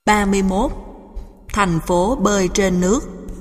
31. Thành phố bơi trên nước.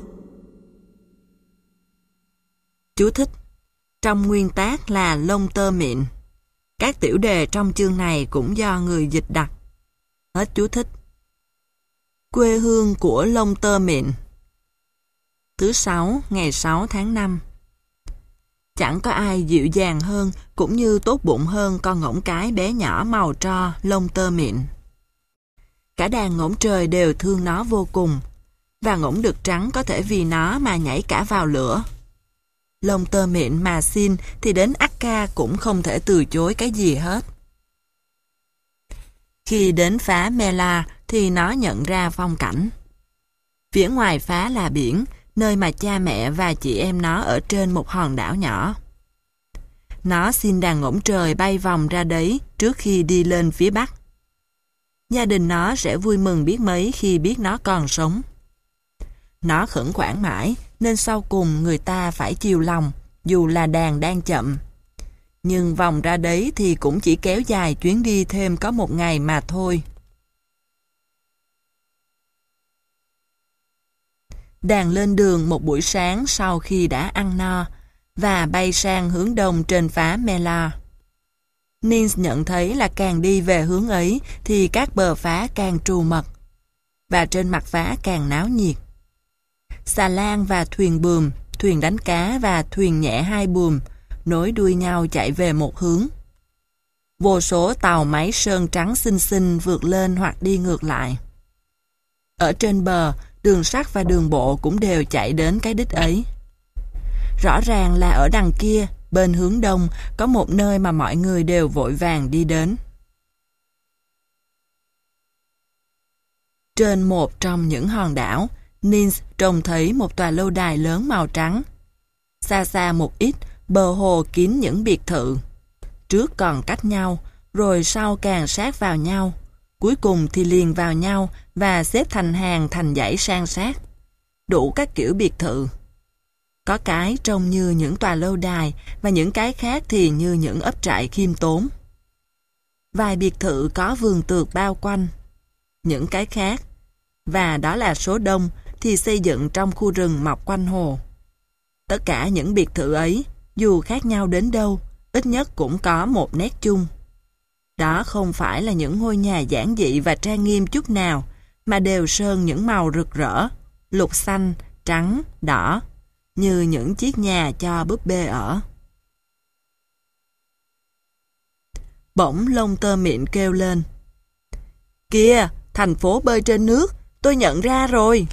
Chú thích: trong nguyên tác là lông tơ mịn. Các tiểu đề trong chương này cũng do người dịch đặt. Hết chú thích. Quê hương của lông tơ mịn. Thứ Sáu, ngày 6 tháng 5. Chẳng có ai dịu dàng hơn cũng như tốt bụng hơn con ngỗng cái bé nhỏ màu tro lông tơ mịn. Cả đàn ngỗng trời đều thương nó vô cùng, và ngỗng đực trắng có thể vì nó mà nhảy cả vào lửa. Lông tơ mịn mà xin thì đến Akka cũng không thể từ chối cái gì hết. Khi đến phá Mela thì nó nhận ra phong cảnh. Phía ngoài phá là biển, nơi mà cha mẹ và chị em nó ở trên một hòn đảo nhỏ. Nó xin đàn ngỗng trời bay vòng ra đấy trước khi đi lên phía bắc. Gia đình nó sẽ vui mừng biết mấy khi biết nó còn sống. Nó khẩn khoản mãi nên sau cùng người ta phải chiều lòng, dù là đàn đang chậm. Nhưng vòng ra đấy thì cũng chỉ kéo dài chuyến đi thêm có một ngày mà thôi. Đàn lên đường một buổi sáng sau khi đã ăn no và bay sang hướng đông trên phá Mela. Nins nhận thấy là càng đi về hướng ấy thì các bờ phá càng trù mật và trên mặt phá càng náo nhiệt. Xà lan và thuyền buồm, thuyền đánh cá và thuyền nhẹ hai buồm nối đuôi nhau chạy về một hướng. Vô số tàu máy sơn trắng xinh xinh vượt lên hoặc đi ngược lại. Ở trên bờ, đường sắt và đường bộ cũng đều chạy đến cái đích ấy. Rõ ràng là ở đằng kia, bên hướng đông, có một nơi mà mọi người đều vội vàng đi đến. Trên một trong những hòn đảo, Nins trông thấy một tòa lâu đài lớn màu trắng. Xa xa một ít, bờ hồ kín những biệt thự. Trước còn cách nhau, rồi sau càng sát vào nhau. Cuối cùng thì liền vào nhau và xếp thành hàng thành dãy san sát. Đủ các kiểu biệt thự. Có cái trông như những tòa lâu đài và những cái khác thì như những ấp trại khiêm tốn. Vài biệt thự có vườn tược bao quanh. Những cái khác, và đó là số đông, thì xây dựng trong khu rừng mọc quanh hồ. Tất cả những biệt thự ấy, dù khác nhau đến đâu, ít nhất cũng có một nét chung. Đó không phải là những ngôi nhà giản dị và trang nghiêm chút nào, mà đều sơn những màu rực rỡ, lục xanh, trắng, đỏ, như những chiếc nhà cho búp bê ở. Bỗng lông tơ mịn kêu lên: "Kìa, thành phố bơi trên nước, tôi nhận ra rồi."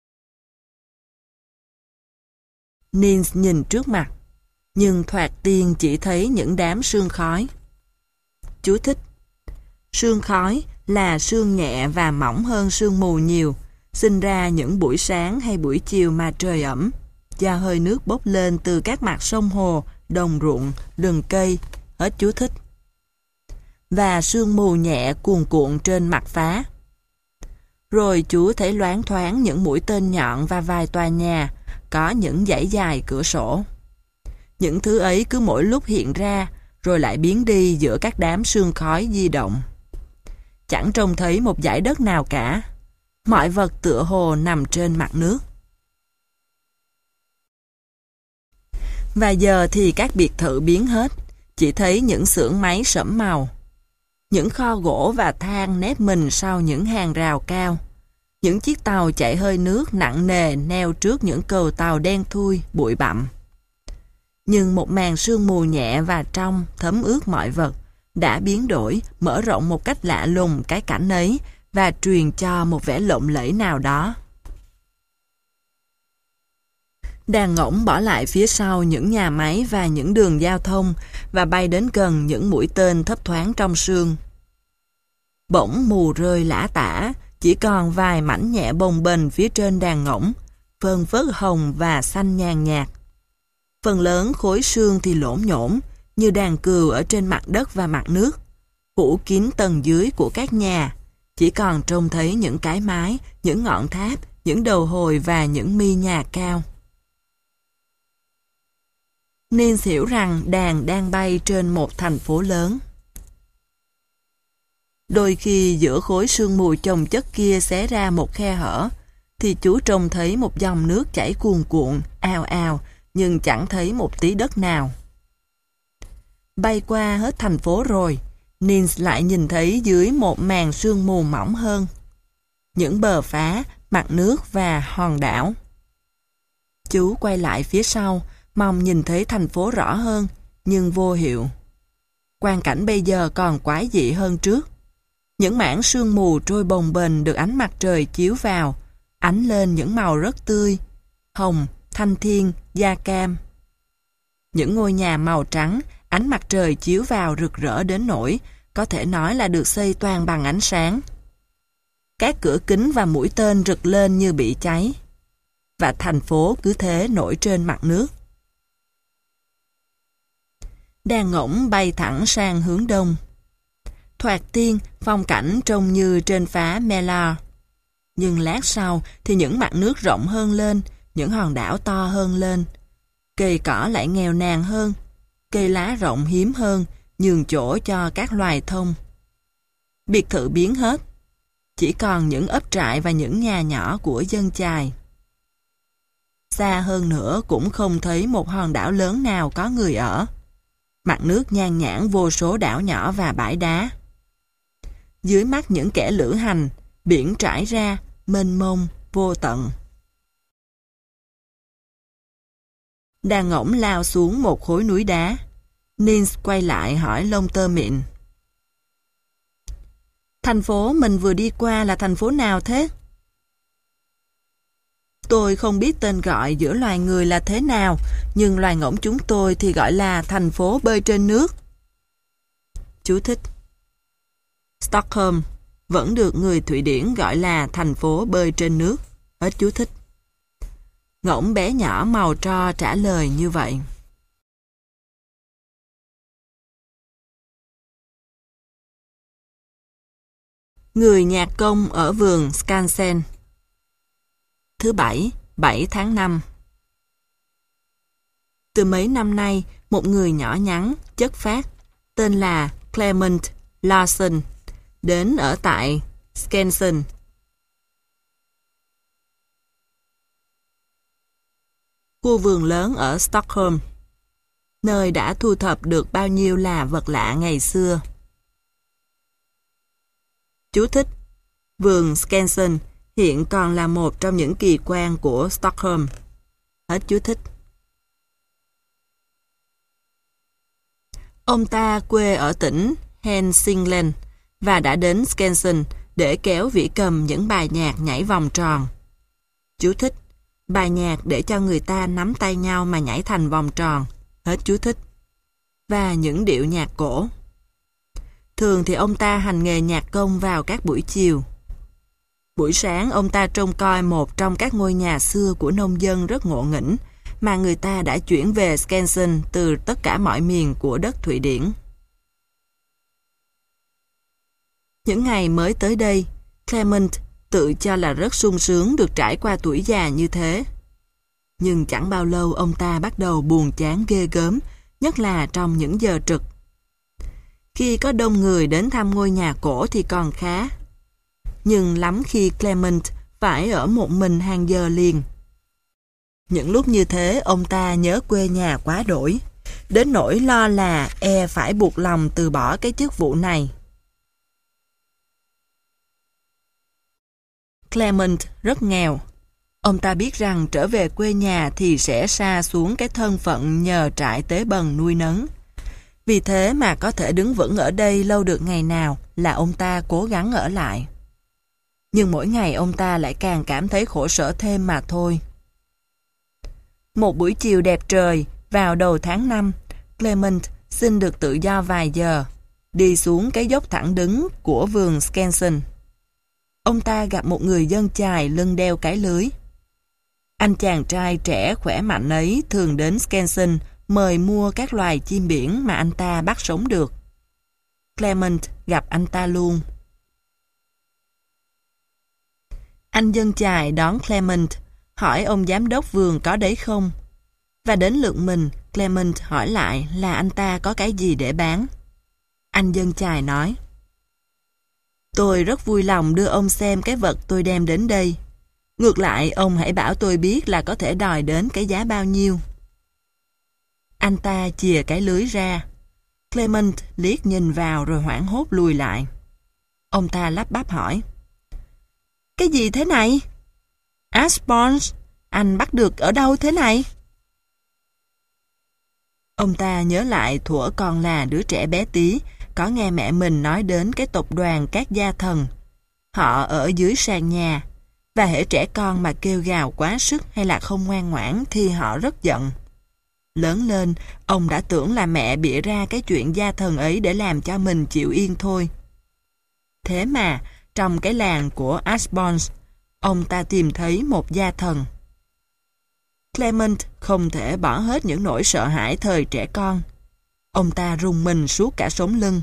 Nins nhìn trước mặt, nhưng thoạt tiên chỉ thấy những đám sương khói. Chú thích: sương khói là sương nhẹ và mỏng hơn sương mù nhiều, sinh ra những buổi sáng hay buổi chiều mà trời ẩm, do hơi nước bốc lên từ các mặt sông hồ, đồng ruộng, rừng cây. Hết chú thích. Và sương mù nhẹ cuồn cuộn trên mặt phá. Rồi chú thấy loáng thoáng những mũi tên nhọn và vài tòa nhà, có những dãy dài cửa sổ. Những thứ ấy cứ mỗi lúc hiện ra, rồi lại biến đi giữa các đám sương khói di động. Chẳng trông thấy một dải đất nào cả. Mọi vật tựa hồ nằm trên mặt nước. Và giờ thì các biệt thự biến hết, chỉ thấy những xưởng máy sẫm màu. Những kho gỗ và than nép mình sau những hàng rào cao. Những chiếc tàu chạy hơi nước nặng nề neo trước những cầu tàu đen thui, bụi bặm. Nhưng một màn sương mù nhẹ và trong thấm ướt mọi vật đã biến đổi, mở rộng một cách lạ lùng cái cảnh ấy và truyền cho một vẻ lộng lẫy nào đó. Đàn ngỗng bỏ lại phía sau những nhà máy và những đường giao thông và bay đến gần những mũi tên thấp thoáng trong sương. Bỗng mù rơi lả tả, chỉ còn vài mảnh nhẹ bồng bềnh phía trên đàn ngỗng, phơn phớt hồng và xanh nhàn nhạt. Phần lớn khối sương thì lổn nhổn, như đàn cừu ở trên mặt đất và mặt nước, phủ kín tầng dưới của các nhà, chỉ còn trông thấy những cái mái, những ngọn tháp, những đầu hồi và những mi nhà cao. Nên hiểu rằng đàn đang bay trên một thành phố lớn. Đôi khi giữa khối sương mù chồng chất kia xé ra một khe hở, thì chú trông thấy một dòng nước chảy cuồn cuộn, ào ào, nhưng chẳng thấy một tí đất nào. Bay qua hết thành phố rồi, Nins lại nhìn thấy dưới một màn sương mù mỏng hơn những bờ phá, mặt nước và hòn đảo. Chú quay lại phía sau, mong nhìn thấy thành phố rõ hơn, nhưng vô hiệu. Quang cảnh bây giờ còn quái dị hơn trước. Những mảng sương mù trôi bồng bềnh được ánh mặt trời chiếu vào, ánh lên những màu rất tươi, hồng, thanh thiên, da cam. Những ngôi nhà màu trắng, ánh mặt trời chiếu vào rực rỡ đến nỗi có thể nói là được xây toàn bằng ánh sáng. Các cửa kính và mũi tên rực lên như bị cháy. Và thành phố cứ thế nổi trên mặt nước. Đàn ngỗng bay thẳng sang hướng đông. Thoạt tiên, phong cảnh trông như trên phá Melar. Nhưng lát sau thì những mặt nước rộng hơn lên, những hòn đảo to hơn lên. Cây cỏ lại nghèo nàn hơn, cây lá rộng hiếm hơn, nhường chỗ cho các loài thông. Biệt thự biến hết, chỉ còn những ấp trại và những nhà nhỏ của dân chài. Xa hơn nữa cũng không thấy một hòn đảo lớn nào có người ở. Mặt nước nhan nhản vô số đảo nhỏ và bãi đá. Dưới mắt những kẻ lữ hành, biển trải ra, mênh mông, vô tận. Đàn ngỗng lao xuống một khối núi đá. Nins quay lại hỏi lông tơ mịn. Thành phố mình vừa đi qua là thành phố nào thế? Tôi không biết tên gọi giữa loài người là thế nào, nhưng loài ngỗng chúng tôi thì gọi là thành phố bơi trên nước. Chú thích. Stockholm vẫn được người Thụy Điển gọi là thành phố bơi trên nước. Hết chú thích. Ngỗng bé nhỏ màu tro trả lời như vậy. Người nhạc công ở vườn Skansen. Thứ Bảy, 7 tháng 5. Từ mấy năm nay, một người nhỏ nhắn, chất phác, tên là Clement Larsen, đến ở tại Skansen. Khu vườn lớn ở Stockholm, nơi đã thu thập được bao nhiêu là vật lạ ngày xưa. Chú thích. Vườn Skansen hiện còn là một trong những kỳ quan của Stockholm. Hết chú thích. Ông ta quê ở tỉnh Helsingland và đã đến Skansen để kéo vĩ cầm những bài nhạc nhảy vòng tròn. Chú thích. Bài nhạc để cho người ta nắm tay nhau mà nhảy thành vòng tròn. Hết chú thích. Và những điệu nhạc cổ. Thường thì ông ta hành nghề nhạc công vào các buổi chiều. Buổi sáng ông ta trông coi một trong các ngôi nhà xưa của nông dân rất ngộ nghĩnh mà người ta đã chuyển về Skansen từ tất cả mọi miền của đất Thụy Điển. Những ngày mới tới đây, Clement tự cho là rất sung sướng được trải qua tuổi già như thế. Nhưng chẳng bao lâu ông ta bắt đầu buồn chán ghê gớm, nhất là trong những giờ trực. Khi có đông người đến thăm ngôi nhà cổ thì còn khá. Nhưng lắm khi Clement phải ở một mình hàng giờ liền. Những lúc như thế ông ta nhớ quê nhà quá đổi, đến nỗi lo là phải buộc lòng từ bỏ cái chức vụ này. Clement rất nghèo. Ông ta biết rằng trở về quê nhà thì sẽ sa xuống cái thân phận nhờ trại tế bần nuôi nấng. Vì thế mà có thể đứng vững ở đây lâu được ngày nào là ông ta cố gắng ở lại. Nhưng mỗi ngày ông ta lại càng cảm thấy khổ sở thêm mà thôi. Một buổi chiều đẹp trời, vào đầu tháng 5, Clement xin được tự do vài giờ, đi xuống cái dốc thẳng đứng của vườn Skansen. Ông ta gặp một người dân chài lưng đeo cái lưới. Anh chàng trai trẻ khỏe mạnh ấy thường đến Skansen mời mua các loài chim biển mà anh ta bắt sống được. Clement gặp anh ta luôn. Anh dân chài đón Clement, hỏi ông giám đốc vườn có đấy không. Và đến lượt mình, Clement hỏi lại là anh ta có cái gì để bán. Anh dân chài nói: Tôi rất vui lòng đưa ông xem cái vật tôi đem đến đây. Ngược lại, ông hãy bảo tôi biết là có thể đòi đến cái giá bao nhiêu. Anh ta chìa cái lưới ra. Clement liếc nhìn vào rồi hoảng hốt lùi lại. Ông ta lắp bắp hỏi. Cái gì thế này? Ashbourne, anh bắt được ở đâu thế này? Ông ta nhớ lại thuở còn là đứa trẻ bé tí, có nghe mẹ mình nói đến cái tộc đoàn các gia thần. Họ ở dưới sàn nhà, và hễ trẻ con mà kêu gào quá sức hay là không ngoan ngoãn thì họ rất giận. Lớn lên, ông đã tưởng là mẹ bịa ra cái chuyện gia thần ấy để làm cho mình chịu yên thôi. Thế mà, trong cái làng của Ashbourne, ông ta tìm thấy một gia thần. Clement không thể bỏ hết những nỗi sợ hãi thời trẻ con. Ông ta rùng mình suốt cả sống lưng.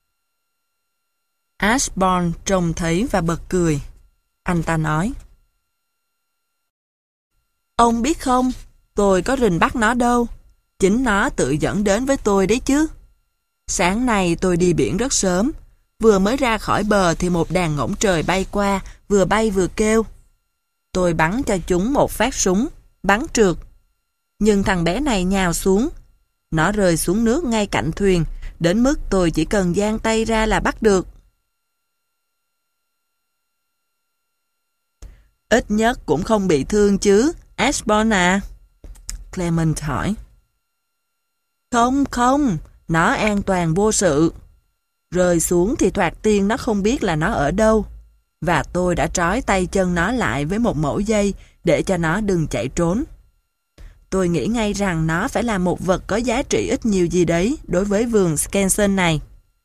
Ashbourne trông thấy và bật cười. Anh ta nói. Ông biết không, tôi có rình bắt nó đâu. Chính nó tự dẫn đến với tôi đấy chứ. Sáng nay tôi đi biển rất sớm. Vừa mới ra khỏi bờ thì một đàn ngỗng trời bay qua, vừa bay vừa kêu. Tôi bắn cho chúng một phát súng, bắn trượt. Nhưng thằng bé này nhào xuống. Nó rơi xuống nước ngay cạnh thuyền, đến mức tôi chỉ cần giang tay ra là bắt được. Ít nhất cũng không bị thương chứ, Ashbourne à? Clement hỏi. Không, nó an toàn vô sự. Rơi xuống thì thoạt tiên nó không biết là nó ở đâu. Và tôi đã trói tay chân nó lại với một mẩu dây để cho nó đừng chạy trốn. Tôi nghĩ ngay rằng nó phải là một vật có giá trị ít nhiều gì đấy đối với vườn Skansen này.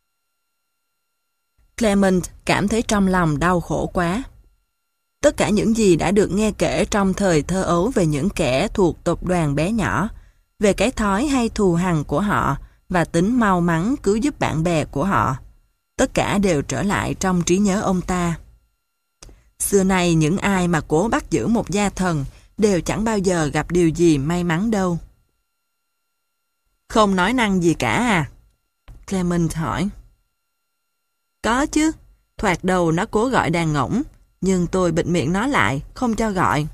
Clement cảm thấy trong lòng đau khổ quá. Tất cả những gì đã được nghe kể trong thời thơ ấu về những kẻ thuộc tộc đoàn bé nhỏ, về cái thói hay thù hằn của họ và tính mau mắn cứu giúp bạn bè của họ, tất cả đều trở lại trong trí nhớ ông ta. Xưa nay những ai mà cố bắt giữ một gia thần đều chẳng bao giờ gặp điều gì may mắn đâu. Không nói năng gì cả à? Clement hỏi. Có chứ, thoạt đầu nó cố gọi đàn ngỗng, nhưng tôi bịt miệng nó lại, không cho gọi.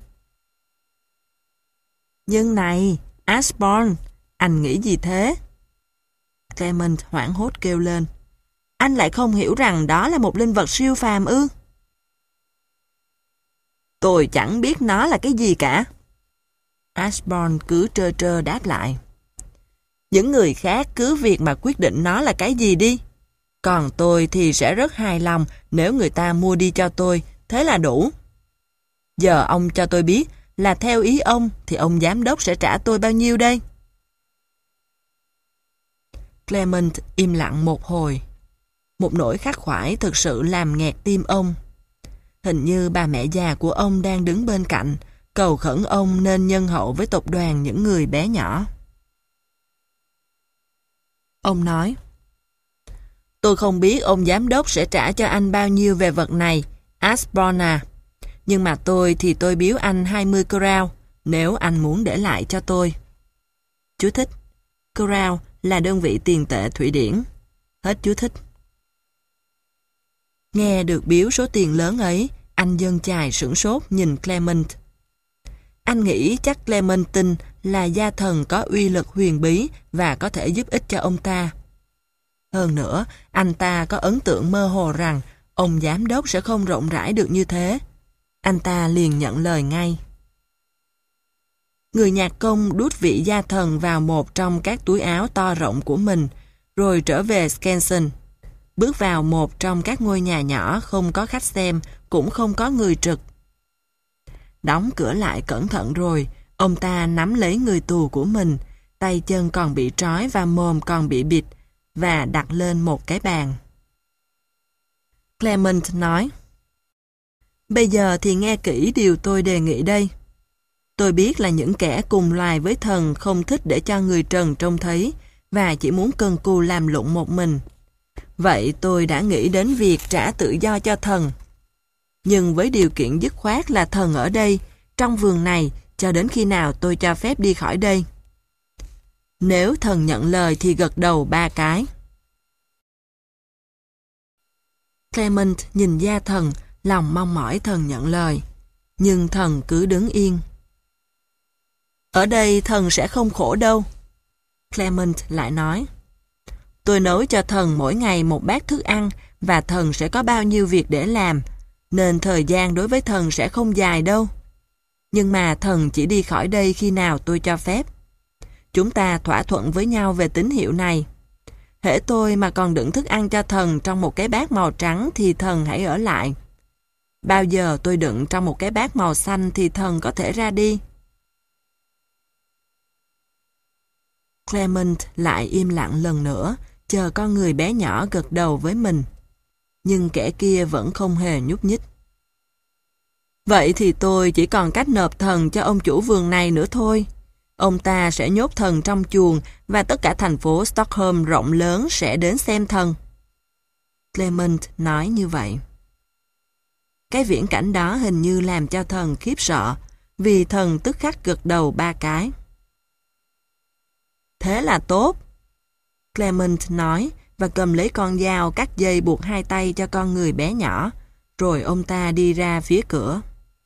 Nhưng này, Ashbourne, anh nghĩ gì thế? Clement hoảng hốt kêu lên. Anh lại không hiểu rằng đó là một linh vật siêu phàm ư? Tôi chẳng biết nó là cái gì cả. Ashbourne cứ trơ trơ đáp lại. Những người khác cứ việc mà quyết định nó là cái gì đi. Còn tôi thì sẽ rất hài lòng nếu người ta mua đi cho tôi, thế là đủ. Giờ ông cho tôi biết là theo ý ông thì ông giám đốc sẽ trả tôi bao nhiêu đây? Clement im lặng một hồi. Một nỗi khắc khoải thực sự làm nghẹt tim ông. Hình như bà mẹ già của ông đang đứng bên cạnh, cầu khẩn ông nên nhân hậu với tộc đoàn những người bé nhỏ. Ông nói, tôi không biết ông giám đốc sẽ trả cho anh bao nhiêu về vật này, Ashbourne à. Nhưng mà tôi thì tôi biếu anh 20 crown nếu anh muốn để lại cho tôi. Chú thích. Crown là đơn vị tiền tệ Thụy Điển. Hết chú thích. Nghe được biếu số tiền lớn ấy, anh dân chài sửng sốt nhìn Clement. Anh nghĩ chắc Clement tin là gia thần có uy lực huyền bí và có thể giúp ích cho ông ta. Hơn nữa, anh ta có ấn tượng mơ hồ rằng ông giám đốc sẽ không rộng rãi được như thế. Anh ta liền nhận lời ngay. Người nhạc công đút vị gia thần vào một trong các túi áo to rộng của mình, rồi trở về Skansen. Bước vào một trong các ngôi nhà nhỏ không có khách xem, cũng không có người trực. Đóng cửa lại cẩn thận rồi, ông ta nắm lấy người tù của mình, tay chân còn bị trói và mồm còn bị bịt, và đặt lên một cái bàn. Clement nói, bây giờ thì nghe kỹ điều tôi đề nghị đây. Tôi biết là những kẻ cùng loài với thần không thích để cho người trần trông thấy và chỉ muốn cần cù làm lụng một mình. Vậy tôi đã nghĩ đến việc trả tự do cho thần. Nhưng với điều kiện dứt khoát là thần ở đây, trong vườn này, cho đến khi nào tôi cho phép đi khỏi đây. Nếu thần nhận lời thì gật đầu 3 cái. Clement nhìn gia thần, lòng mong mỏi thần nhận lời. Nhưng thần cứ đứng yên. Ở đây thần sẽ không khổ đâu. Clement lại nói. Tôi nấu cho thần mỗi ngày một bát thức ăn và thần sẽ có bao nhiêu việc để làm, nên thời gian đối với thần sẽ không dài đâu. Nhưng mà thần chỉ đi khỏi đây khi nào tôi cho phép. Chúng ta thỏa thuận với nhau về tín hiệu này. Hễ tôi mà còn đựng thức ăn cho thần trong một cái bát màu trắng thì thần hãy ở lại. Bao giờ tôi đựng trong một cái bát màu xanh thì thần có thể ra đi. Clement lại im lặng lần nữa, chờ con người bé nhỏ gật đầu với mình. Nhưng kẻ kia vẫn không hề nhúc nhích. Vậy thì tôi chỉ còn cách nộp thần cho ông chủ vườn này nữa thôi. Ông ta sẽ nhốt thần trong chuồng và tất cả thành phố Stockholm rộng lớn sẽ đến xem thần. Clement nói như vậy. Cái viễn cảnh đó hình như làm cho thần khiếp sợ, vì thần tức khắc gật đầu 3 cái. Thế là tốt, Clement nói và cầm lấy con dao cắt dây buộc 2 tay cho con người bé nhỏ, rồi ông ta đi ra phía cửa.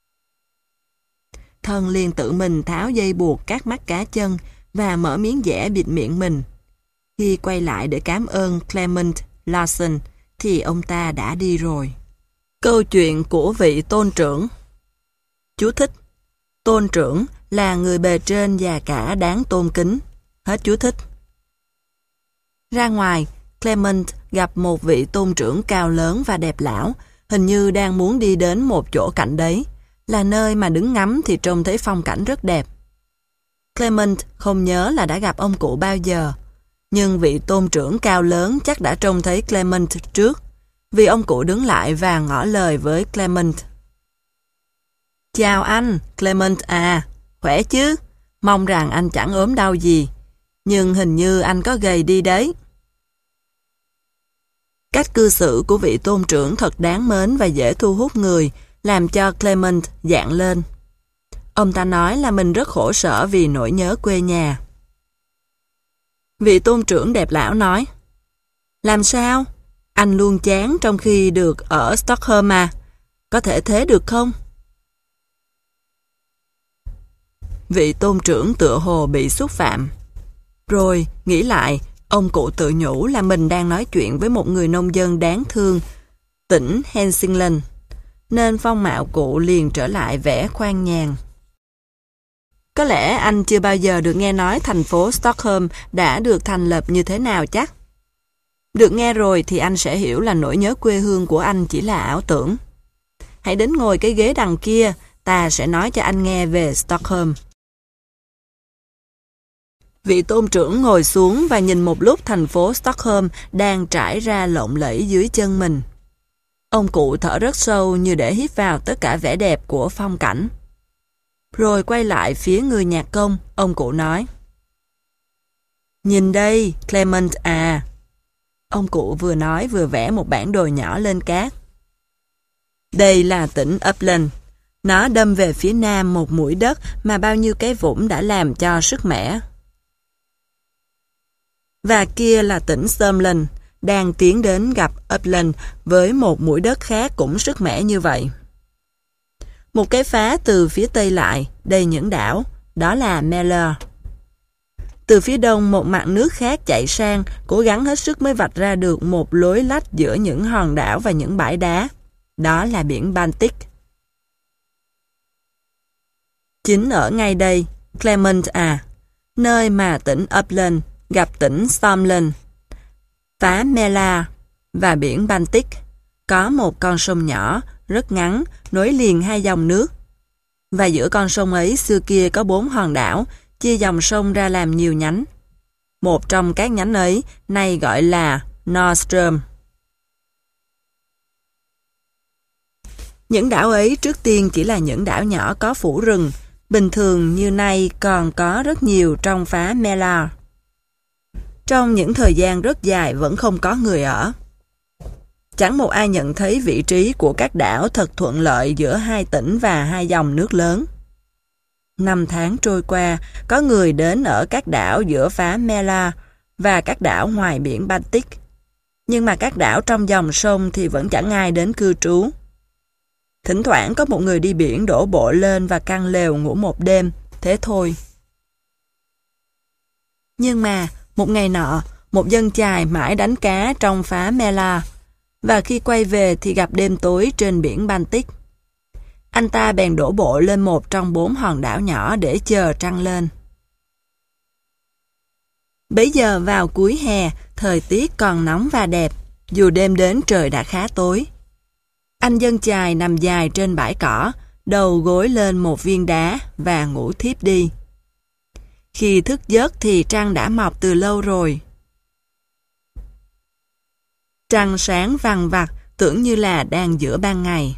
Thần liền tự mình tháo dây buộc các mắt cá chân và mở miếng dẻ bịt miệng mình. Khi quay lại để cảm ơn Clement Larsen thì ông ta đã đi rồi. Câu chuyện của vị tôn trưởng. Chú thích. Tôn trưởng là người bề trên và cả đáng tôn kính. Hết chú thích. Ra ngoài, Clement gặp một vị tôn trưởng cao lớn và đẹp lão, hình như đang muốn đi đến một chỗ cạnh đấy, là nơi mà đứng ngắm thì trông thấy phong cảnh rất đẹp. Clement không nhớ là đã gặp ông cụ bao giờ, nhưng vị tôn trưởng cao lớn chắc đã trông thấy Clement trước, vì ông cụ đứng lại và ngỏ lời với Clement. Chào anh, Clement à, khỏe chứ? Mong rằng anh chẳng ốm đau gì, nhưng hình như anh có gầy đi đấy. Cách cư xử của vị tôn trưởng thật đáng mến và dễ thu hút người, làm cho Clement dạng lên. Ông ta nói là mình rất khổ sở vì nỗi nhớ quê nhà. Vị tôn trưởng đẹp lão nói, làm sao? Anh luôn chán trong khi được ở Stockholm mà. Có thể thế được không? Vị tôn trưởng tựa hồ bị xúc phạm. Rồi, nghĩ lại, ông cụ tự nhủ là mình đang nói chuyện với một người nông dân đáng thương, tỉnh Helsingland, nên phong mạo cụ liền trở lại vẻ khoan nhàn. Có lẽ anh chưa bao giờ được nghe nói thành phố Stockholm đã được thành lập như thế nào chắc. Được nghe rồi thì anh sẽ hiểu là nỗi nhớ quê hương của anh chỉ là ảo tưởng. Hãy đến ngồi cái ghế đằng kia, ta sẽ nói cho anh nghe về Stockholm. Vị tôn trưởng ngồi xuống và nhìn một lúc thành phố Stockholm đang trải ra lộng lẫy dưới chân mình. Ông cụ thở rất sâu như để hít vào tất cả vẻ đẹp của phong cảnh. Rồi quay lại phía người nhạc công, ông cụ nói. Nhìn đây, Clement à. Ông cụ vừa nói vừa vẽ một bản đồ nhỏ lên cát. Đây là tỉnh Uppland. Nó đâm về phía nam một mũi đất mà bao nhiêu cái vũng đã làm cho sức mẻ. Và kia là tỉnh Sörmland, đang tiến đến gặp Uppland với một mũi đất khác cũng sức mẻ như vậy. Một cái phá từ phía tây lại, đầy những đảo, đó là Mälar. Từ phía đông một mặt nước khác chạy sang, cố gắng hết sức mới vạch ra được một lối lách giữa những hòn đảo và những bãi đá. Đó là biển Baltic. Chính ở ngay đây, Clement à, nơi mà tỉnh Uppland gặp tỉnh Sörmland, phá Mälar và biển Baltic, có một con sông nhỏ, rất ngắn, nối liền 2 dòng nước. Và giữa con sông ấy xưa kia có 4 hòn đảo, chia dòng sông ra làm nhiều nhánh. Một trong các nhánh ấy nay gọi là Norrström. Những đảo ấy trước tiên chỉ là những đảo nhỏ có phủ rừng, bình thường như nay còn có rất nhiều trong phá Mälar. Trong những thời gian rất dài vẫn không có người ở. Chẳng một ai nhận thấy vị trí của các đảo thật thuận lợi giữa 2 tỉnh và 2 dòng nước lớn. 5 tháng trôi qua, có người đến ở các đảo giữa phá Mälar và các đảo ngoài biển Baltic. Nhưng mà các đảo trong dòng sông thì vẫn chẳng ai đến cư trú. Thỉnh thoảng có một người đi biển đổ bộ lên và căn lều ngủ một đêm, thế thôi. Nhưng mà, một ngày nọ, một dân chài mãi đánh cá trong phá Mela, và khi quay về thì gặp đêm tối trên biển Baltic. Anh ta bèn đổ bộ lên một trong 4 hòn đảo nhỏ để chờ trăng lên. Bấy giờ vào cuối hè, thời tiết còn nóng và đẹp, dù đêm đến trời đã khá tối. Anh dân chài nằm dài trên bãi cỏ, đầu gối lên một viên đá và ngủ thiếp đi. Khi thức giấc thì trăng đã mọc từ lâu rồi. Trăng sáng vằng vặc, tưởng như là đang giữa ban ngày.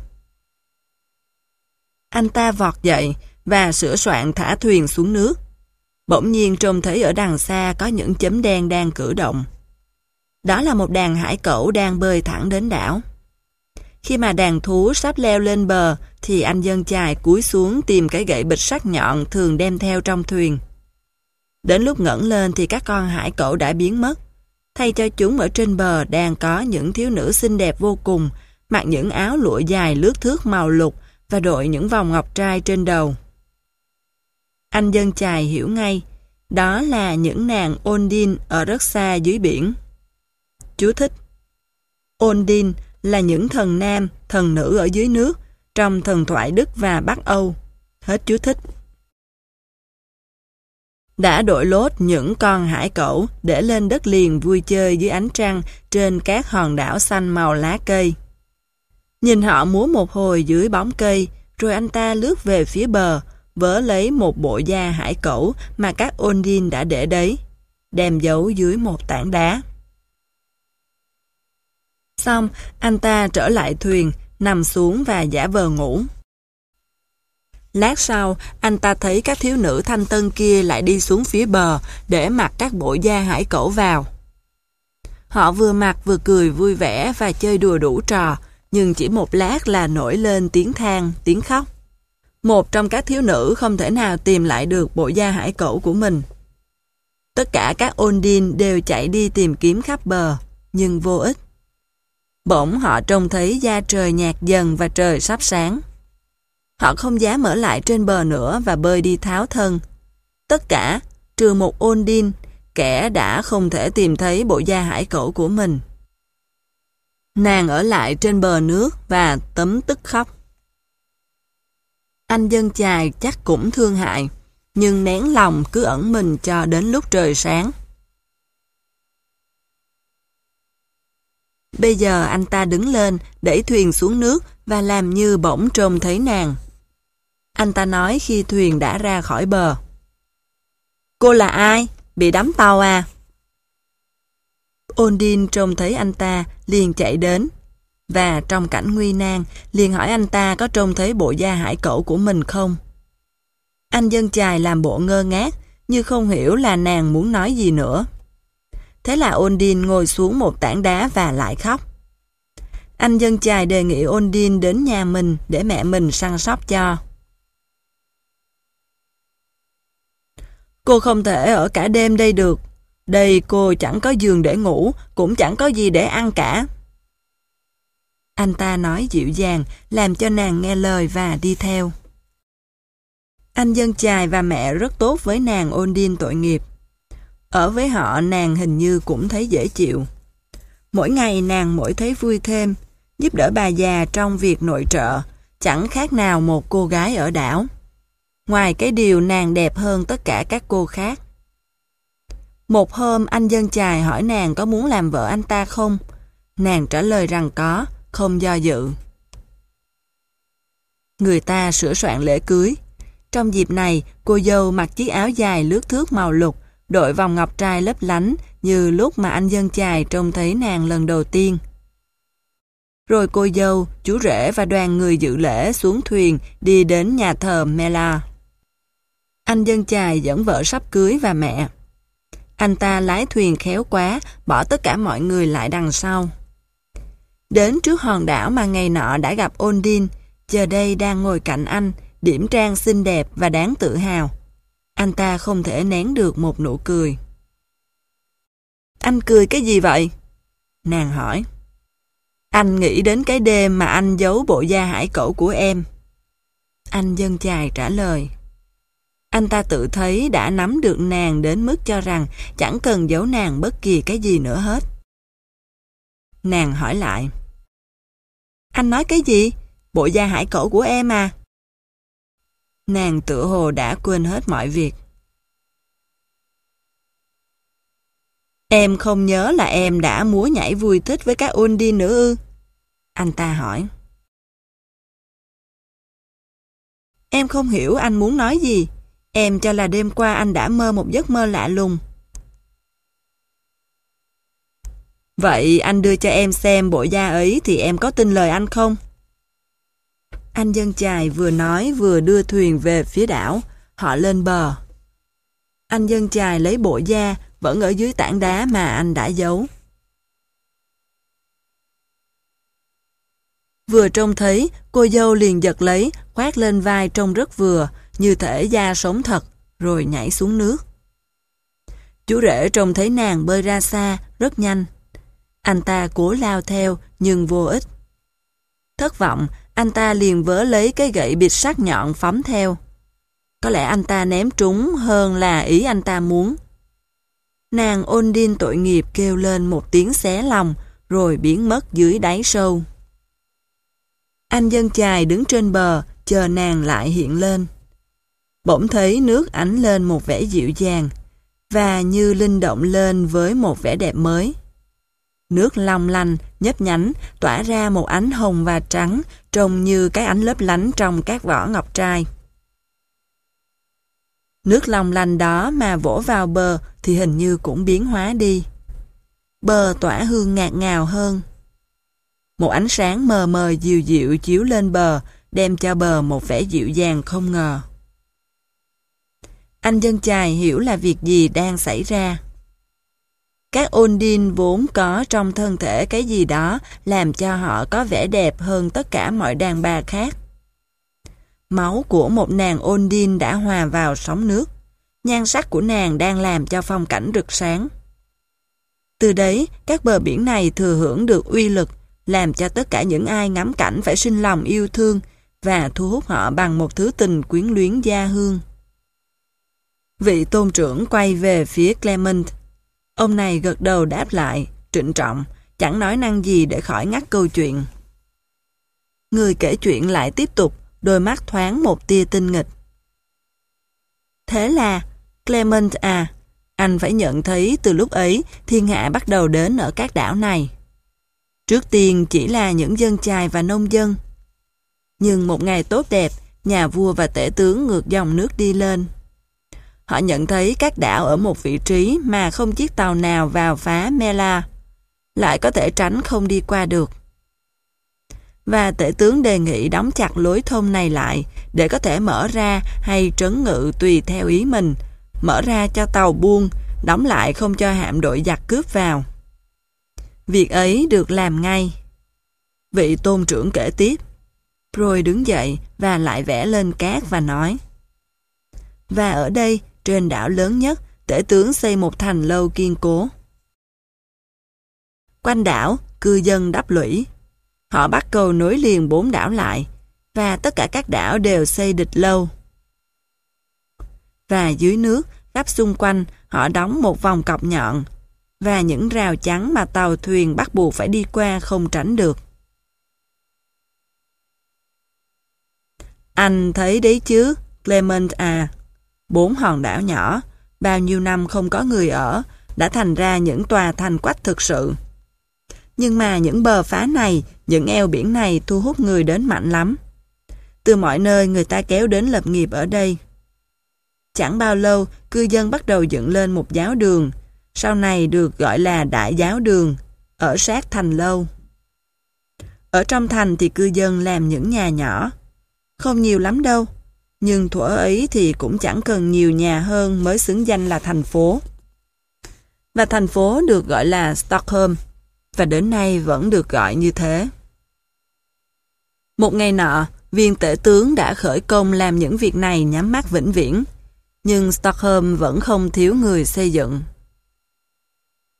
Anh ta vọt dậy và sửa soạn thả thuyền xuống nước. Bỗng nhiên trông thấy ở đằng xa có những chấm đen đang cử động. Đó là một đàn hải cẩu đang bơi thẳng đến đảo. Khi mà đàn thú sắp leo lên bờ thì anh dân chài cúi xuống tìm cái gậy bịch sắc nhọn thường đem theo trong thuyền. Đến lúc ngẩng lên thì các con hải cẩu đã biến mất. Thay cho chúng ở trên bờ đang có những thiếu nữ xinh đẹp vô cùng, mặc những áo lụa dài lướt thướt màu lục và đội những vòng ngọc trai trên đầu. Anh dân chài hiểu ngay, đó là những nàng Ondine ở rất xa dưới biển. Chú thích: Ondine là những thần nam, thần nữ ở dưới nước, trong thần thoại Đức và Bắc Âu. Hết chú thích. Đã đội lốt những con hải cẩu để lên đất liền vui chơi dưới ánh trăng trên các hòn đảo xanh màu lá cây. Nhìn họ múa một hồi dưới bóng cây, rồi anh ta lướt về phía bờ, vớ lấy một bộ da hải cẩu mà các Ondine đã để đấy, đem giấu dưới một tảng đá. Xong, anh ta trở lại thuyền, nằm xuống và giả vờ ngủ. Lát sau, anh ta thấy các thiếu nữ thanh tân kia lại đi xuống phía bờ để mặc các bộ da hải cẩu vào. Họ vừa mặc vừa cười vui vẻ và chơi đùa đủ trò, nhưng chỉ một lát là nổi lên tiếng than, tiếng khóc. Một trong các thiếu nữ không thể nào tìm lại được bộ da hải cẩu của mình. Tất cả các Ondine đều chạy đi tìm kiếm khắp bờ, nhưng vô ích. Bỗng họ trông thấy da trời nhạt dần và trời sắp sáng. Họ không dám ở lại trên bờ nữa và bơi đi tháo thân. Tất cả, trừ một Ondine, kẻ đã không thể tìm thấy bộ da hải cẩu của mình. Nàng ở lại trên bờ nước và tấm tức khóc. Anh dân chài chắc cũng thương hại, nhưng nén lòng cứ ẩn mình cho đến lúc trời sáng. Bây giờ anh ta đứng lên, đẩy thuyền xuống nước và làm như bỗng trông thấy nàng. Anh ta nói khi thuyền đã ra khỏi bờ: "Cô là ai? Bị đắm tàu à?" Ondine trông thấy anh ta liền chạy đến, và trong cảnh nguy nan liền hỏi anh ta có trông thấy bộ da hải cẩu của mình không. Anh dân chài làm bộ ngơ ngác, như không hiểu là nàng muốn nói gì nữa. Thế là Ondine ngồi xuống một tảng đá và lại khóc. Anh dân chài đề nghị Ondine đến nhà mình để mẹ mình săn sóc cho. "Cô không thể ở cả đêm đây được. Đây cô chẳng có giường để ngủ, cũng chẳng có gì để ăn cả." Anh ta nói dịu dàng, làm cho nàng nghe lời và đi theo. Anh dân chài và mẹ rất tốt với nàng Ondine tội nghiệp. Ở với họ nàng hình như cũng thấy dễ chịu. Mỗi ngày nàng mỗi thấy vui thêm, giúp đỡ bà già trong việc nội trợ, chẳng khác nào một cô gái ở đảo. Ngoài cái điều nàng đẹp hơn tất cả các cô khác. Một hôm anh dân chài hỏi nàng có muốn làm vợ anh ta không? Nàng trả lời rằng có, không do dự. Người ta sửa soạn lễ cưới. Trong dịp này, cô dâu mặc chiếc áo dài lướt thướt màu lục, đội vòng ngọc trai lấp lánh như lúc mà anh dân chài trông thấy nàng lần đầu tiên. Rồi cô dâu, chú rể và đoàn người dự lễ xuống thuyền đi đến nhà thờ Mela. Anh dân chài dẫn vợ sắp cưới và mẹ. Anh ta lái thuyền khéo quá, bỏ tất cả mọi người lại đằng sau. Đến trước hòn đảo mà ngày nọ đã gặp Ondine, giờ đây đang ngồi cạnh anh, điểm trang xinh đẹp và đáng tự hào. Anh ta không thể nén được một nụ cười. "Anh cười cái gì vậy?" Nàng hỏi. Anh nghĩ đến cái đêm mà anh giấu bộ da hải cẩu của em. Anh dân chài trả lời. Anh ta tự thấy đã nắm được nàng đến mức cho rằng chẳng cần giấu nàng bất kỳ cái gì nữa hết. Nàng hỏi lại. Anh nói cái gì? Bộ da hải cẩu của em à? Nàng tựa hồ đã quên hết mọi việc. Em không nhớ là em đã múa nhảy vui thích với các Undine nữa ư? Anh ta hỏi. Em không hiểu anh muốn nói gì. Em cho là đêm qua anh đã mơ một giấc mơ lạ lùng. Vậy anh đưa cho em xem bộ da ấy thì em có tin lời anh không? Anh dân chài vừa nói vừa đưa thuyền về phía đảo. Họ lên bờ. Anh dân chài lấy bộ da vẫn ở dưới tảng đá mà anh đã giấu. Vừa trông thấy, cô dâu liền giật lấy, khoác lên vai trông rất vừa, như thể da sống thật, rồi nhảy xuống nước. Chú rể trông thấy nàng bơi ra xa, rất nhanh. Anh ta cố lao theo, nhưng vô ích. Thất vọng, anh ta liền vớ lấy cái gậy bịt sắc nhọn phóng theo. Có lẽ anh ta ném trúng hơn là ý anh ta muốn. Nàng Undine tội nghiệp kêu lên một tiếng xé lòng, rồi biến mất dưới đáy sâu. Anh dân chài đứng trên bờ, chờ nàng lại hiện lên. Bỗng thấy nước ánh lên một vẻ dịu dàng, và như linh động lên với một vẻ đẹp mới. Nước long lanh, nhấp nhánh, tỏa ra một ánh hồng và trắng, trông như cái ánh lấp lánh trong các vỏ ngọc trai. Nước long lanh đó mà vỗ vào bờ thì hình như cũng biến hóa đi. Bờ tỏa hương ngạt ngào hơn. Một ánh sáng mờ mờ dịu dịu chiếu lên bờ, đem cho bờ một vẻ dịu dàng không ngờ. Anh dân chài hiểu là việc gì đang xảy ra. Các Undine vốn có trong thân thể cái gì đó làm cho họ có vẻ đẹp hơn tất cả mọi đàn bà khác. Máu của một nàng Undine đã hòa vào sóng nước. Nhan sắc của nàng đang làm cho phong cảnh rực sáng. Từ đấy, các bờ biển này thừa hưởng được uy lực, làm cho tất cả những ai ngắm cảnh phải sinh lòng yêu thương và thu hút họ bằng một thứ tình quyến luyến da hương. Vị tôn trưởng quay về phía Clement. Ông này gật đầu đáp lại, trịnh trọng, chẳng nói năng gì để khỏi ngắt câu chuyện. Người kể chuyện lại tiếp tục, đôi mắt thoáng một tia tinh nghịch. Thế là, Clement à, anh phải nhận thấy từ lúc ấy thiên hạ bắt đầu đến ở các đảo này. Trước tiên chỉ là những dân chài và nông dân. Nhưng một ngày tốt đẹp, nhà vua và tể tướng ngược dòng nước đi lên. Họ nhận thấy các đảo ở một vị trí mà không chiếc tàu nào vào phá Mela, lại có thể tránh không đi qua được. Và tể tướng đề nghị đóng chặt lối thông này lại để có thể mở ra hay trấn ngự tùy theo ý mình, mở ra cho tàu buôn, đóng lại không cho hạm đội giặc cướp vào. Việc ấy được làm ngay. Vị tôn trưởng kể tiếp, rồi đứng dậy và lại vẽ lên cát và nói. Và ở đây, trên đảo lớn nhất, tể tướng xây một thành lâu kiên cố. Quanh đảo, cư dân đắp lũy. Họ bắt cầu nối liền 4 đảo lại, và tất cả các đảo đều xây địch lâu. Và dưới nước, khắp xung quanh, họ đóng một vòng cọc nhọn, và những rào chắn mà tàu thuyền bắt buộc phải đi qua không tránh được. Anh thấy đấy chứ, Clement à, 4 hòn đảo nhỏ, bao nhiêu năm không có người ở, đã thành ra những tòa thành quách thực sự. Nhưng mà những bờ phá này, những eo biển này thu hút người đến mạnh lắm. Từ mọi nơi người ta kéo đến lập nghiệp ở đây. Chẳng bao lâu, cư dân bắt đầu dựng lên một giáo đường, sau này được gọi là Đại Giáo Đường, ở sát thành lâu. Ở trong thành thì cư dân làm những nhà nhỏ. Không nhiều lắm đâu, nhưng thuở ấy thì cũng chẳng cần nhiều nhà hơn mới xứng danh là thành phố. Và thành phố được gọi là Stockholm, và đến nay vẫn được gọi như thế. Một ngày nọ, viên tể tướng đã khởi công làm những việc này nhắm mắt vĩnh viễn, nhưng Stockholm vẫn không thiếu người xây dựng.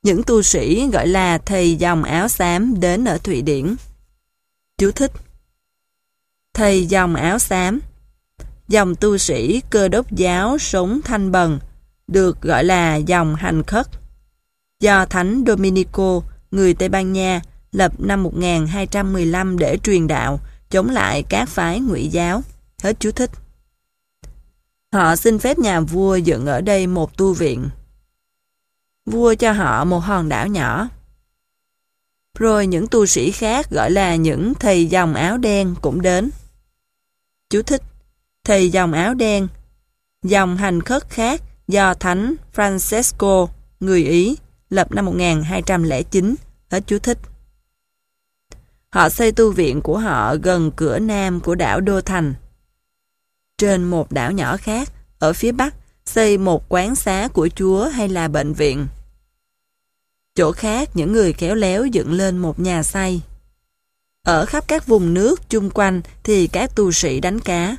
những tu sĩ gọi là thầy dòng áo xám đến ở Thụy Điển. Chú thích: thầy dòng áo xám, dòng tu sĩ Cơ Đốc giáo sống thanh bần, được gọi là dòng hành khất, do Thánh Dominico, người Tây Ban Nha, lập năm 1215 để truyền đạo, chống lại các phái ngụy giáo. Hết chú thích. Họ xin phép nhà vua dựng ở đây một tu viện. Vua cho họ một hòn đảo nhỏ. Rồi những tu sĩ khác gọi là những thầy dòng áo đen cũng đến. Chú thích: thầy dòng áo đen, dòng hành khất khác do Thánh Francesco, người Ý, lập năm 1209. Hết chú thích. Họ xây tu viện của họ gần cửa nam của đảo Đô Thành. Trên một đảo nhỏ khác, ở phía bắc, xây một quán xá của Chúa hay là bệnh viện. Chỗ khác, những người khéo léo dựng lên một nhà xây. Ở khắp các vùng nước chung quanh thì các tu sĩ đánh cá.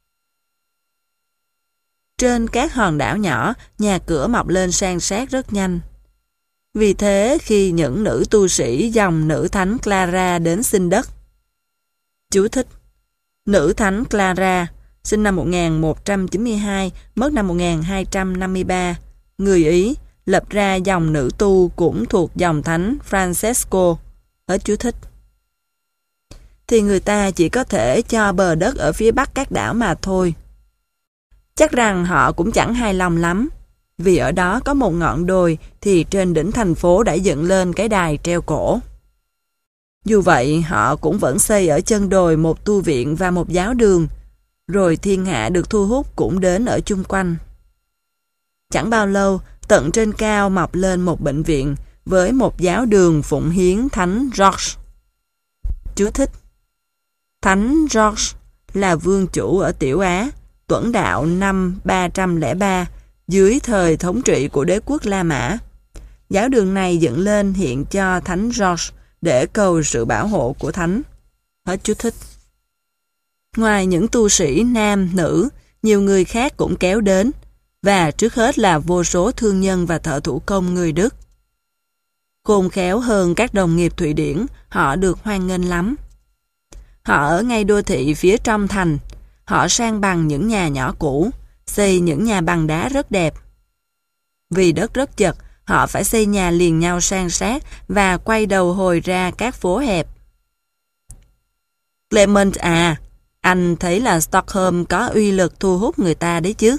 Trên các hòn đảo nhỏ, nhà cửa mọc lên san sát rất nhanh. Vì thế, khi những nữ tu sĩ dòng nữ thánh Clara đến xin đất. Chú thích: nữ thánh Clara, sinh năm 1192, mất năm 1253, người Ý, lập ra dòng nữ tu cũng thuộc dòng thánh Francesco. Hết chú thích. Thì người ta chỉ có thể cho bờ đất ở phía bắc các đảo mà thôi. Chắc rằng họ cũng chẳng hài lòng lắm, vì ở đó có một ngọn đồi thì trên đỉnh thành phố đã dựng lên cái đài treo cổ. Dù vậy, họ cũng vẫn xây ở chân đồi một tu viện và một giáo đường, rồi thiên hạ được thu hút cũng đến ở chung quanh. Chẳng bao lâu, tận trên cao mọc lên một bệnh viện với một giáo đường phụng hiến Thánh George. Chú thích: Thánh George là vương chủ ở Tiểu Á, tuẫn đạo năm 303, dưới thời thống trị của đế quốc La Mã. Giáo đường này dựng lên hiện cho Thánh George để cầu sự bảo hộ của Thánh. Hết chú thích. Ngoài những tu sĩ nam, nữ, nhiều người khác cũng kéo đến, và trước hết là vô số thương nhân và thợ thủ công người Đức. Khôn khéo hơn các đồng nghiệp Thụy Điển, họ được hoan nghênh lắm. Họ ở ngay đô thị phía trong thành, họ sang bằng những nhà nhỏ cũ, xây những nhà bằng đá rất đẹp. Vì đất rất chật, họ phải xây nhà liền nhau san sát và quay đầu hồi ra các phố hẹp. Clement à, anh thấy là Stockholm có uy lực thu hút người ta đấy chứ.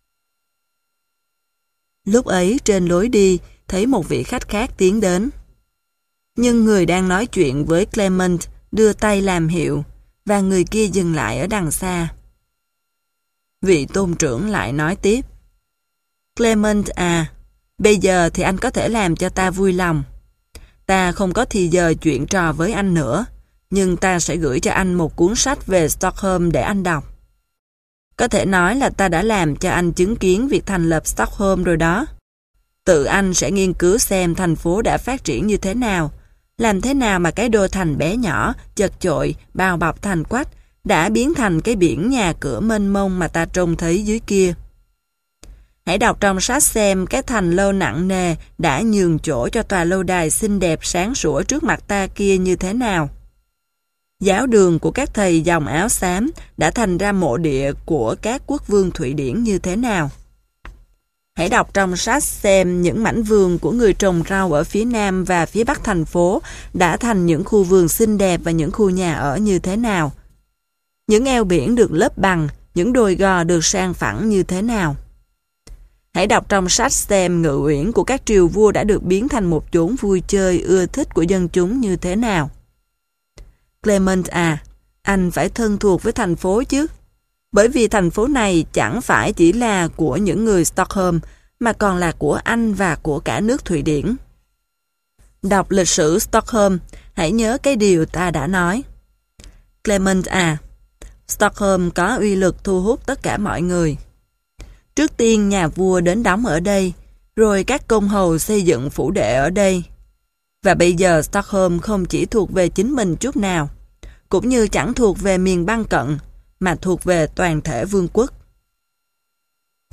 Lúc ấy trên lối đi, thấy một vị khách khác tiến đến. Nhưng người đang nói chuyện với Clement đưa tay làm hiệu, và người kia dừng lại ở đằng xa. Vị tôn trưởng lại nói tiếp: Clement à, bây giờ thì anh có thể làm cho ta vui lòng. Ta không có thì giờ chuyện trò với anh nữa, nhưng ta sẽ gửi cho anh một cuốn sách về Stockholm để anh đọc. Có thể nói là ta đã làm cho anh chứng kiến việc thành lập Stockholm rồi đó. Tự anh sẽ nghiên cứu xem thành phố đã phát triển như thế nào, làm thế nào mà cái đô thành bé nhỏ, chật chội, bao bọc thành quách, đã biến thành cái biển nhà cửa mênh mông mà ta trông thấy dưới kia. Hãy đọc trong sách xem cái thành lâu nặng nề đã nhường chỗ cho tòa lâu đài xinh đẹp sáng sủa trước mặt ta kia như thế nào. Giáo đường của các thầy dòng áo xám đã thành ra mộ địa của các quốc vương Thụy Điển như thế nào. Hãy đọc trong sách xem những mảnh vườn của người trồng rau ở phía nam và phía bắc thành phố đã thành những khu vườn xinh đẹp và những khu nhà ở như thế nào. Những eo biển được lấp bằng, những đồi gò được san phẳng như thế nào. Hãy đọc trong sách xem ngự uyển của các triều vua đã được biến thành một chốn vui chơi ưa thích của dân chúng như thế nào. Clement à, anh phải thân thuộc với thành phố chứ. Bởi vì thành phố này chẳng phải chỉ là của những người Stockholm, mà còn là của anh và của cả nước Thụy Điển. Đọc lịch sử Stockholm, hãy nhớ cái điều ta đã nói. Clement à, Stockholm có uy lực thu hút tất cả mọi người. Trước tiên nhà vua đến đóng ở đây, rồi các công hầu xây dựng phủ đệ ở đây. Và bây giờ Stockholm không chỉ thuộc về chính mình chút nào, cũng như chẳng thuộc về miền băng cận, mà thuộc về toàn thể vương quốc.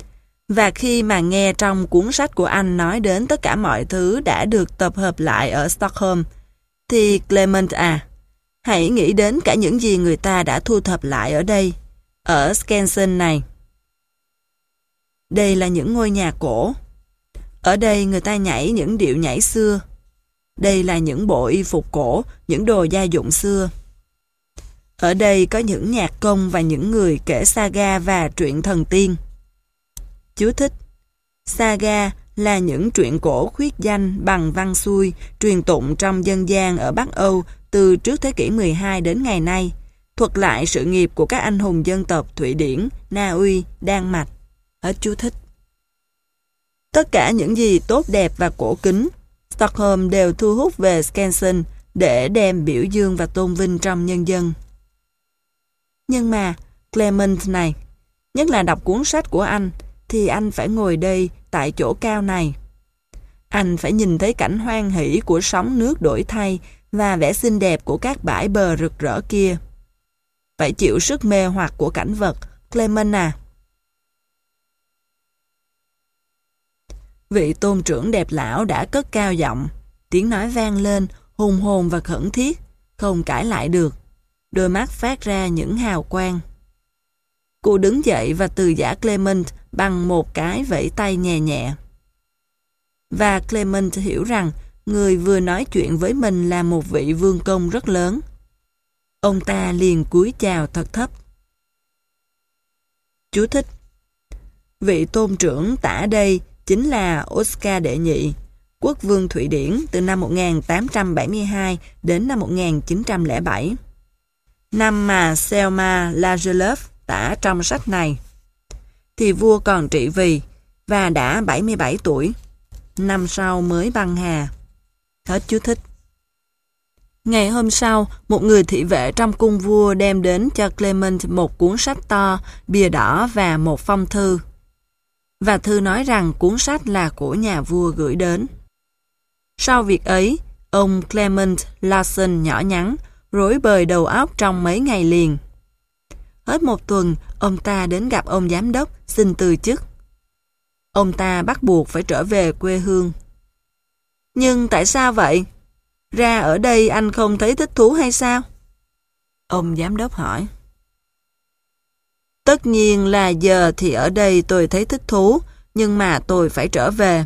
Và khi mà nghe trong cuốn sách của anh nói đến tất cả mọi thứ đã được tập hợp lại ở Stockholm, thì Clement à, hãy nghĩ đến cả những gì người ta đã thu thập lại ở đây, ở Skansen này. Đây là những ngôi nhà cổ. Ở đây người ta nhảy những điệu nhảy xưa. Đây là những bộ y phục cổ, những đồ gia dụng xưa. Ở đây có những nhạc công và những người kể saga và truyện thần tiên. Chú thích: saga là những truyện cổ khuyết danh bằng văn xuôi, truyền tụng trong dân gian ở Bắc Âu từ trước thế kỷ 12 đến ngày nay, thuật lại sự nghiệp của các anh hùng dân tộc Thụy Điển, Na Uy, Đan Mạch. Hết chú thích. Tất cả những gì tốt đẹp và cổ kính, Stockholm đều thu hút về Skansen để đem biểu dương và tôn vinh trong nhân dân. Nhưng mà, Clement này, nhất là đọc cuốn sách của anh, thì anh phải ngồi đây tại chỗ cao này. Anh phải nhìn thấy cảnh hoan hỷ của sóng nước đổi thay và vẻ xinh đẹp của các bãi bờ rực rỡ kia. Phải chịu sức mê hoặc của cảnh vật, Clement à. Vị tôn trưởng đẹp lão đã cất cao giọng, tiếng nói vang lên, hùng hồn và khẩn thiết, không cãi lại được. Đôi mắt phát ra những hào quang. Cô đứng dậy và từ giã Clement bằng một cái vẫy tay nhẹ nhẹ. Và Clement hiểu rằng người vừa nói chuyện với mình là một vị vương công rất lớn. Ông ta liền cúi chào thật thấp. Chú thích: vị tôn trưởng tả đây chính là Oscar đệ nhị, quốc vương Thụy Điển từ năm 1872 đến năm 1907. Năm mà Selma Lagerlöf tả trong sách này, thì vua còn trị vì và đã 77 tuổi, năm sau mới băng hà. Hết chú thích. Ngày hôm sau, một người thị vệ trong cung vua đem đến cho Clement một cuốn sách to, bìa đỏ và một phong thư. Và thư nói rằng cuốn sách là của nhà vua gửi đến. Sau việc ấy, ông Clement Larsen nhỏ nhắn, rối bời đầu óc trong mấy ngày liền. Hết một tuần, ông ta đến gặp ông giám đốc xin từ chức. Ông ta bắt buộc phải trở về quê hương. Nhưng tại sao vậy? Ra ở đây anh không thấy thích thú hay sao? Ông giám đốc hỏi. Tất nhiên là giờ thì ở đây tôi thấy thích thú, nhưng mà tôi phải trở về.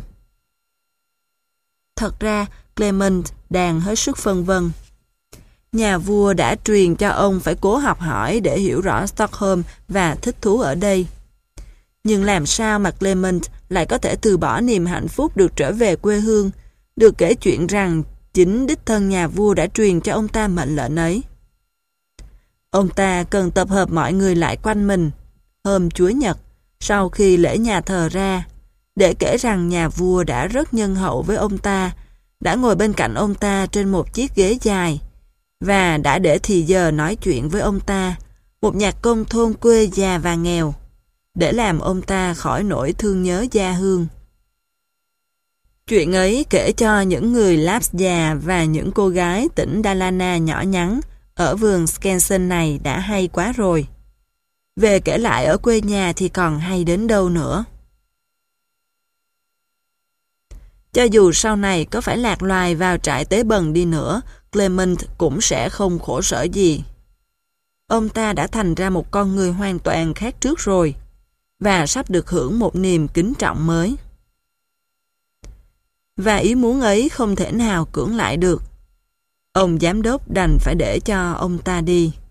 Thật ra, Clement đang hết sức phân vân. Nhà vua đã truyền cho ông phải cố học hỏi để hiểu rõ Stockholm và thích thú ở đây. Nhưng làm sao mà Clement lại có thể từ bỏ niềm hạnh phúc được trở về quê hương, được kể chuyện rằng chính đích thân nhà vua đã truyền cho ông ta mệnh lệnh ấy. Ông ta cần tập hợp mọi người lại quanh mình, hôm Chúa Nhật, sau khi lễ nhà thờ ra, để kể rằng nhà vua đã rất nhân hậu với ông ta, đã ngồi bên cạnh ông ta trên một chiếc ghế dài, và đã để thì giờ nói chuyện với ông ta, một nhạc công thôn quê già và nghèo, để làm ông ta khỏi nỗi thương nhớ gia hương. Chuyện ấy kể cho những người Laps già và những cô gái tỉnh Dalarna nhỏ nhắn ở vườn Skansen này đã hay quá rồi. Về kể lại ở quê nhà thì còn hay đến đâu nữa. Cho dù sau này có phải lạc loài vào trại tế bần đi nữa, Clement cũng sẽ không khổ sở gì. Ông ta đã thành ra một con người hoàn toàn khác trước rồi, và sắp được hưởng một niềm kính trọng mới. Và ý muốn ấy không thể nào cưỡng lại được. Ông giám đốc đành phải để cho ông ta đi.